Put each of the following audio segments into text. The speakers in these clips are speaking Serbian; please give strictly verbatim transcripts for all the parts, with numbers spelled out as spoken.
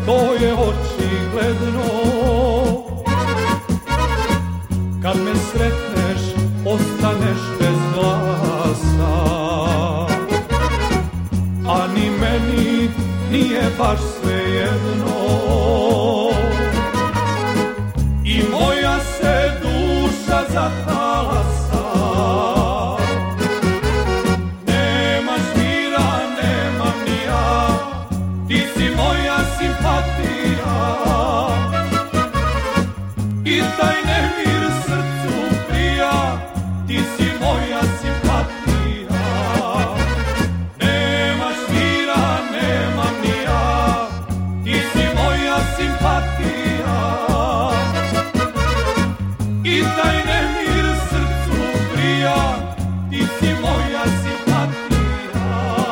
to je očigledno. Kad me sretneš, ostaneš bez glasa, a ni meni nije baš svejedno. I moja se duša zatalasa, nemaš mira, nemam ni ja, ti si moja simpatija. I taj nemir srcu prija, ti si moja simpatija. Nemaš mira, nemam ni ja, ti si moja simpatija. I taj nemir srcu prija, ti si moja simpatija.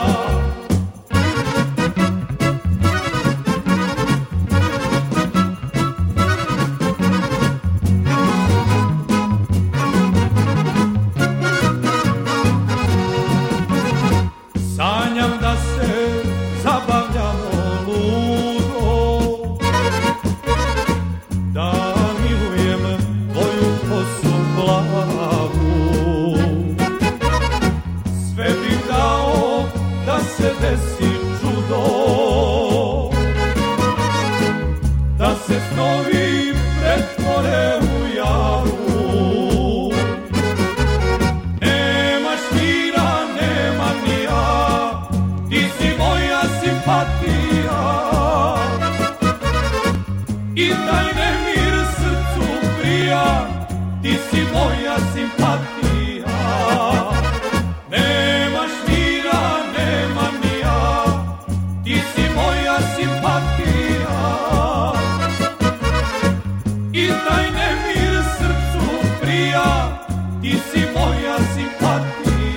Sanjam da se zabavljamo ludo, da milujem tvoju kosu plavu. Sve bih dao da se desi čudo, da se snovi pretvore u javu. Nemaš mira, nemam ni ja, ti si moja simpatija. I taj nemir srcu prija, ti si moja simpatija. Nemaš mira, nemam ni ja, ti si moja simpatija. I taj nemir srcu prija, ti si moja simpatija.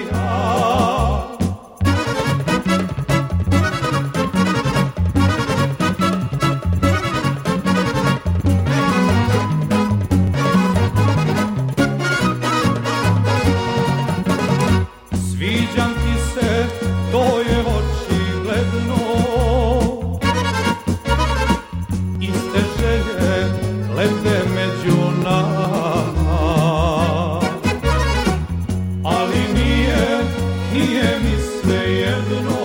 Sviđam ti se, to je očigledno. Iste želje lete među nama, ali nije, nije mi svejedno.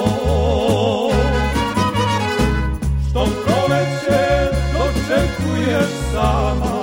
Što proleće dočekuješ sama,